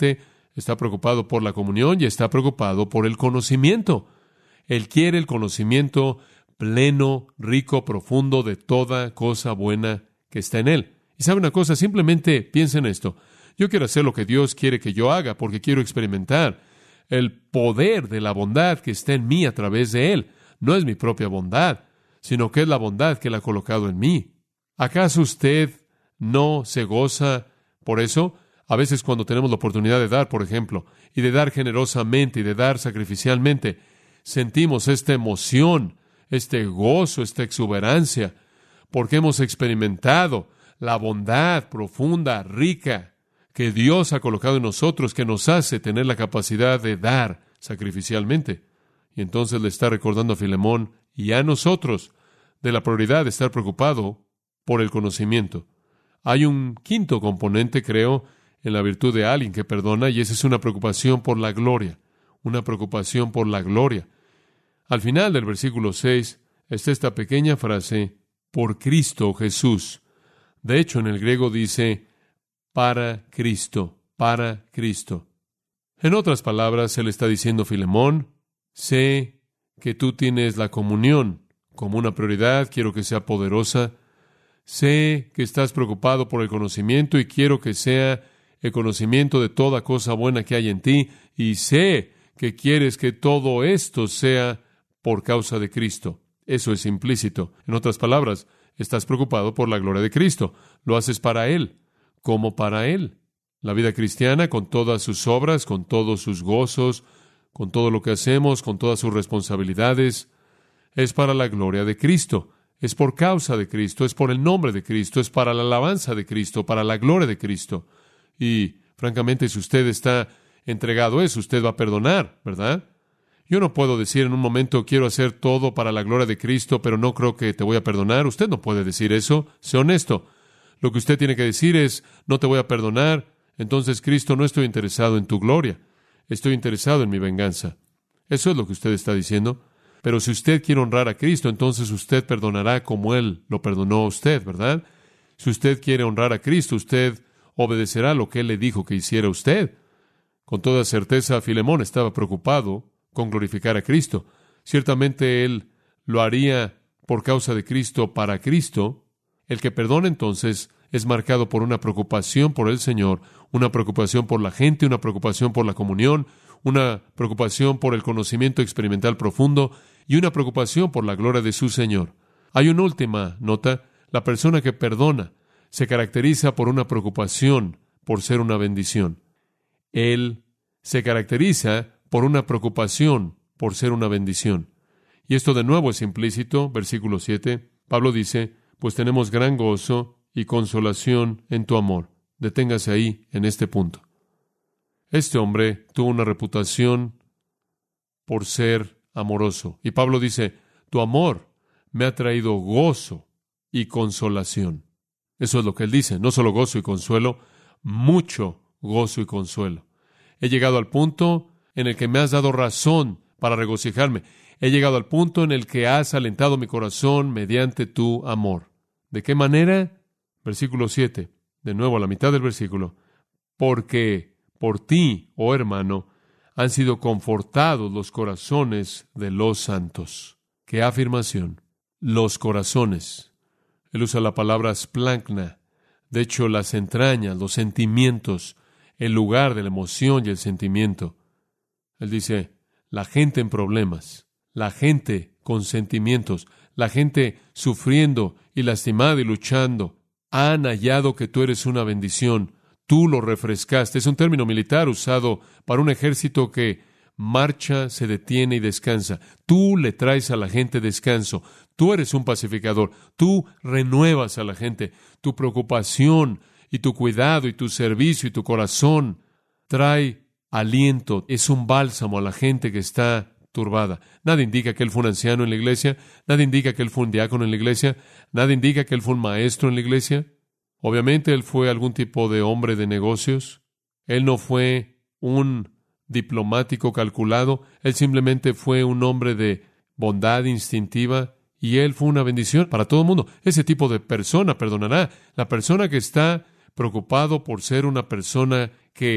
está preocupado por la comunión y está preocupado por el conocimiento. Él quiere el conocimiento pleno, rico, profundo de toda cosa buena que está en Él. Y sabe una cosa, simplemente piensa en esto. Yo quiero hacer lo que Dios quiere que yo haga porque quiero experimentar el poder de la bondad que está en mí a través de Él. No es mi propia bondad, sino que es la bondad que Él ha colocado en mí. ¿Acaso usted no se goza por eso? A veces cuando tenemos la oportunidad de dar, por ejemplo, y de dar generosamente y de dar sacrificialmente, sentimos esta emoción, este gozo, esta exuberancia, porque hemos experimentado la bondad profunda, rica, que Dios ha colocado en nosotros, que nos hace tener la capacidad de dar sacrificialmente. Y entonces le está recordando a Filemón y a nosotros de la prioridad de estar preocupado por el conocimiento. Hay un quinto componente, creo, en la virtud de alguien que perdona, y esa es una preocupación por la gloria. Una preocupación por la gloria. Al final del versículo 6 está esta pequeña frase, por Cristo Jesús. De hecho, en el griego dice, para Cristo, para Cristo. En otras palabras, él está diciendo, Filemón, sé que tú tienes la comunión como una prioridad, quiero que sea poderosa. Sé que estás preocupado por el conocimiento y quiero que sea el conocimiento de toda cosa buena que hay en ti. Y sé que quieres que todo esto sea por causa de Cristo. Eso es implícito. En otras palabras, estás preocupado por la gloria de Cristo. Lo haces para Él, como para Él. La vida cristiana, con todas sus obras, con todos sus gozos, con todo lo que hacemos, con todas sus responsabilidades, es para la gloria de Cristo. Es por causa de Cristo, es por el nombre de Cristo, es para la alabanza de Cristo, para la gloria de Cristo. Y, francamente, si usted está entregado a eso, usted va a perdonar, ¿verdad? Yo no puedo decir en un momento, quiero hacer todo para la gloria de Cristo, pero no creo que te voy a perdonar. Usted no puede decir eso. Sé honesto. Lo que usted tiene que decir es, no te voy a perdonar. Entonces, Cristo, no estoy interesado en tu gloria. Estoy interesado en mi venganza. Eso es lo que usted está diciendo. Pero si usted quiere honrar a Cristo, entonces usted perdonará como Él lo perdonó a usted, ¿verdad? Si usted quiere honrar a Cristo, usted obedecerá lo que Él le dijo que hiciera usted. Con toda certeza, Filemón estaba preocupado con glorificar a Cristo. Ciertamente Él lo haría por causa de Cristo, para Cristo. El que perdona, entonces, es marcado por una preocupación por el Señor, una preocupación por la gente, una preocupación por la comunión, una preocupación por el conocimiento experimental profundo y una preocupación por la gloria de su Señor. Hay una última nota. La persona que perdona se caracteriza por una preocupación por ser una bendición. Él se caracteriza por una preocupación por ser una bendición. Y esto de nuevo es implícito. Versículo 7. Pablo dice, pues tenemos gran gozo y consolación en tu amor. Deténgase ahí, en este punto. Este hombre tuvo una reputación por ser amoroso. Y Pablo dice, tu amor me ha traído gozo y consolación. Eso es lo que él dice, no solo gozo y consuelo, mucho gozo y consuelo. He llegado al punto en el que me has dado razón para regocijarme. He llegado al punto en el que has alentado mi corazón mediante tu amor. ¿De qué manera? Versículo 7, de nuevo a la mitad del versículo. Porque por ti, oh hermano, han sido confortados los corazones de los santos. ¿Qué afirmación? Los corazones. Él usa la palabra splankna. De hecho, las entrañas, los sentimientos, el lugar de la emoción y el sentimiento. Él dice, la gente en problemas, la gente con sentimientos, la gente sufriendo y lastimada y luchando, han hallado que tú eres una bendición. Tú lo refrescaste. Es un término militar usado para un ejército que marcha, se detiene y descansa. Tú le traes a la gente descanso. Tú eres un pacificador. Tú renuevas a la gente. Tu preocupación y tu cuidado y tu servicio y tu corazón trae aliento. Es un bálsamo a la gente que está turbada. Nada indica que él fue un anciano en la iglesia. Nada indica que él fue un diácono en la iglesia. Nada indica que él fue un maestro en la iglesia. Obviamente él fue algún tipo de hombre de negocios. Él no fue un diplomático calculado. Él simplemente fue un hombre de bondad instintiva y él fue una bendición para todo el mundo. Ese tipo de persona perdonará. La persona que está preocupado por ser una persona que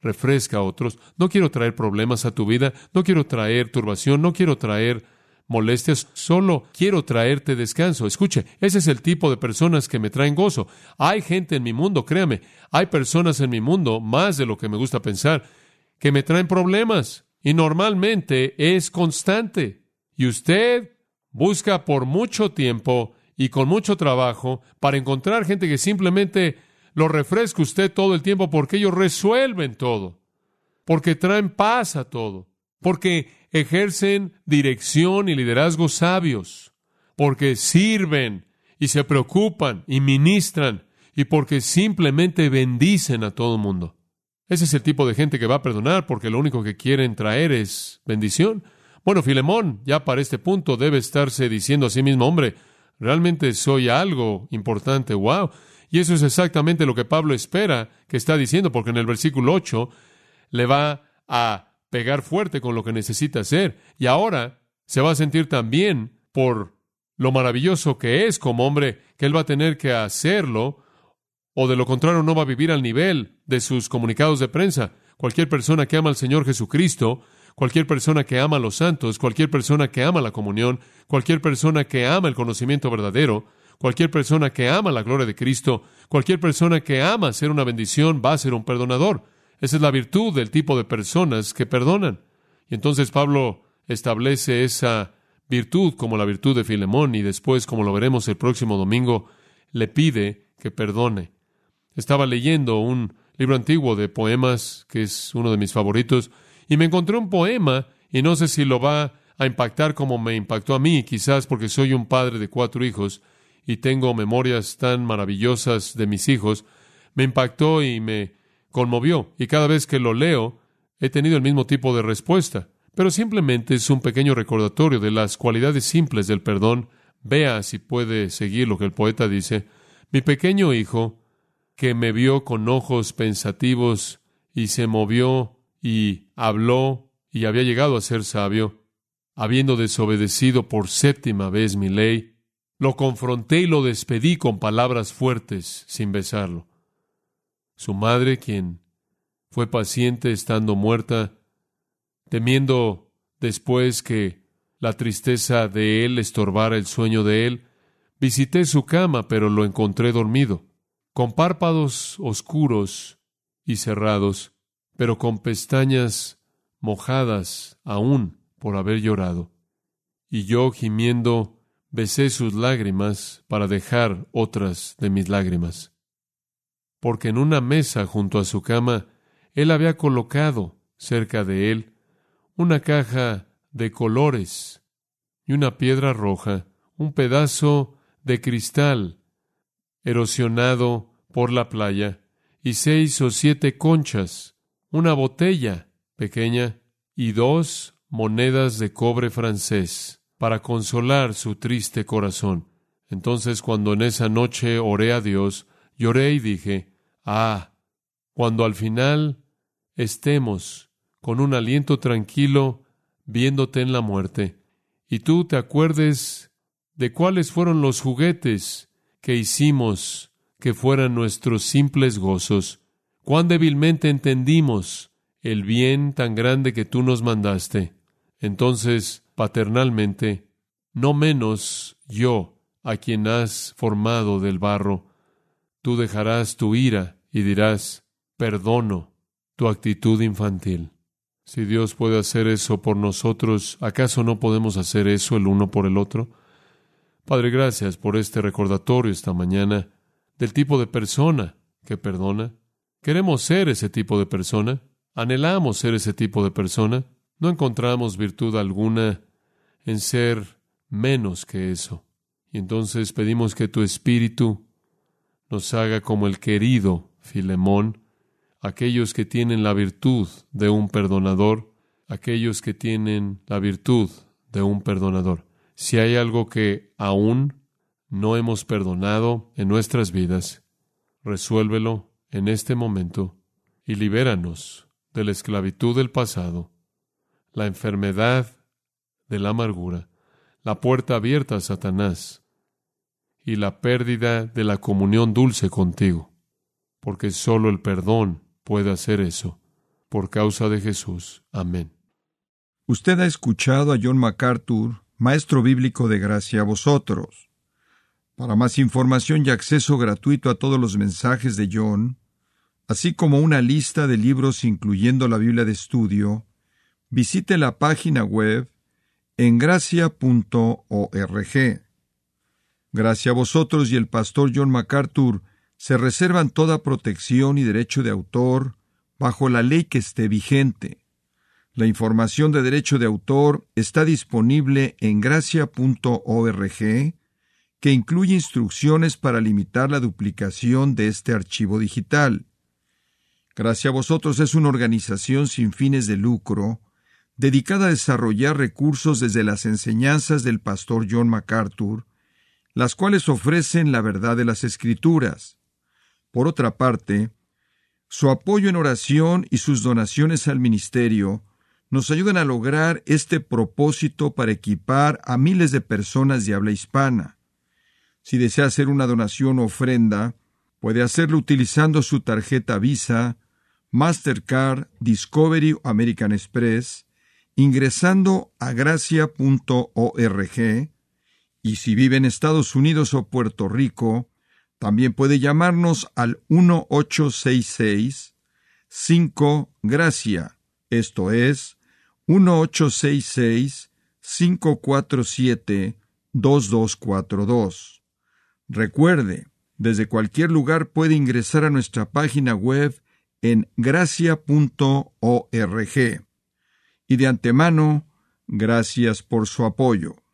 refresca a otros. No quiero traer problemas a tu vida, no quiero traer turbación, no quiero traer molestias, solo quiero traerte descanso. Escuche, ese es el tipo de personas que me traen gozo. Hay gente en mi mundo, créame, hay personas en mi mundo, más de lo que me gusta pensar, que me traen problemas, y normalmente es constante. Y usted busca por mucho tiempo y con mucho trabajo para encontrar gente que simplemente lo refresca usted todo el tiempo, porque ellos resuelven todo, porque traen paz a todo, porque ejercen dirección y liderazgo sabios, porque sirven y se preocupan y ministran, y porque simplemente bendicen a todo el mundo. Ese es el tipo de gente que va a perdonar, porque lo único que quieren traer es bendición. Bueno, Filemón, ya para este punto, debe estarse diciendo a sí mismo, hombre, realmente soy algo importante, wow. Y eso es exactamente lo que Pablo espera que está diciendo, porque en el versículo 8 le va a pegar fuerte con lo que necesita hacer. Y ahora se va a sentir también por lo maravilloso que es como hombre, que él va a tener que hacerlo, o de lo contrario no va a vivir al nivel de sus comunicados de prensa. Cualquier persona que ama al Señor Jesucristo, cualquier persona que ama a los santos, cualquier persona que ama la comunión, cualquier persona que ama el conocimiento verdadero, cualquier persona que ama la gloria de Cristo, cualquier persona que ama ser una bendición, va a ser un perdonador. Esa es la virtud del tipo de personas que perdonan. Y entonces Pablo establece esa virtud como la virtud de Filemón, y después, como lo veremos el próximo domingo, le pide que perdone. Estaba leyendo un libro antiguo de poemas, que es uno de mis favoritos, y me encontré un poema, y no sé si lo va a impactar como me impactó a mí, quizás porque soy un padre de 4 hijos, y tengo memorias tan maravillosas de mis hijos. Me impactó y me conmovió, y cada vez que lo leo, he tenido el mismo tipo de respuesta. Pero simplemente es un pequeño recordatorio de las cualidades simples del perdón. Vea si puede seguir lo que el poeta dice. Mi pequeño hijo, que me vio con ojos pensativos y se movió y habló y había llegado a ser sabio, habiendo desobedecido por 7ª vez mi ley, lo confronté y lo despedí con palabras fuertes sin besarlo. Su madre, quien fue paciente estando muerta, temiendo después que la tristeza de él estorbara el sueño de él, visité su cama, pero lo encontré dormido, con párpados oscuros y cerrados, pero con pestañas mojadas aún por haber llorado. Y yo, gimiendo, besé sus lágrimas para dejar otras de mis lágrimas. Porque en una mesa junto a su cama, él había colocado cerca de él una caja de colores y una piedra roja, un pedazo de cristal erosionado por la playa, y 6 o 7 conchas, una botella pequeña y 2 monedas de cobre francés para consolar su triste corazón. Entonces, cuando en esa noche oré a Dios, lloré y dije, cuando al final estemos con un aliento tranquilo viéndote en la muerte, y tú te acuerdes de cuáles fueron los juguetes que hicimos que fueran nuestros simples gozos, cuán débilmente entendimos el bien tan grande que tú nos mandaste. Entonces, paternalmente, no menos yo, a quien has formado del barro, tú dejarás tu ira y dirás, perdono tu actitud infantil. Si Dios puede hacer eso por nosotros, ¿acaso no podemos hacer eso el uno por el otro? Padre, gracias por este recordatorio esta mañana del tipo de persona que perdona. Queremos ser ese tipo de persona. Anhelamos ser ese tipo de persona. No encontramos virtud alguna en ser menos que eso. Y entonces pedimos que tu Espíritu nos haga como el querido Filemón, aquellos que tienen la virtud de un perdonador, aquellos que tienen la virtud de un perdonador. Si hay algo que aún no hemos perdonado en nuestras vidas, resuélvelo en este momento y libéranos de la esclavitud del pasado, la enfermedad de la amargura, la puerta abierta a Satanás y la pérdida de la comunión dulce contigo, porque solo el perdón puede hacer eso. por causa de Jesús. Amén. Usted ha escuchado a John MacArthur, maestro bíblico de Gracia a Vosotros. Para más información y acceso gratuito a todos los mensajes de John, así como una lista de libros incluyendo la Biblia de estudio, visite la página web en gracia.org. Gracia a Vosotros y el pastor John MacArthur se reservan toda protección y derecho de autor bajo la ley que esté vigente. La información de derecho de autor está disponible en gracia.org, que incluye instrucciones para limitar la duplicación de este archivo digital. Gracia a Vosotros es una organización sin fines de lucro, dedicada a desarrollar recursos desde las enseñanzas del pastor John MacArthur, las cuales ofrecen la verdad de las Escrituras. Por otra parte, su apoyo en oración y sus donaciones al ministerio nos ayudan a lograr este propósito para equipar a miles de personas de habla hispana. Si desea hacer una donación o ofrenda, puede hacerlo utilizando su tarjeta Visa, Mastercard, Discovery o American Express, ingresando a gracia.org, y si vive en Estados Unidos o Puerto Rico, también puede llamarnos al 1-866-5-GRACIA, esto es, 1-866-547-2242. Recuerde, desde cualquier lugar puede ingresar a nuestra página web en gracia.org. Y de antemano, gracias por su apoyo.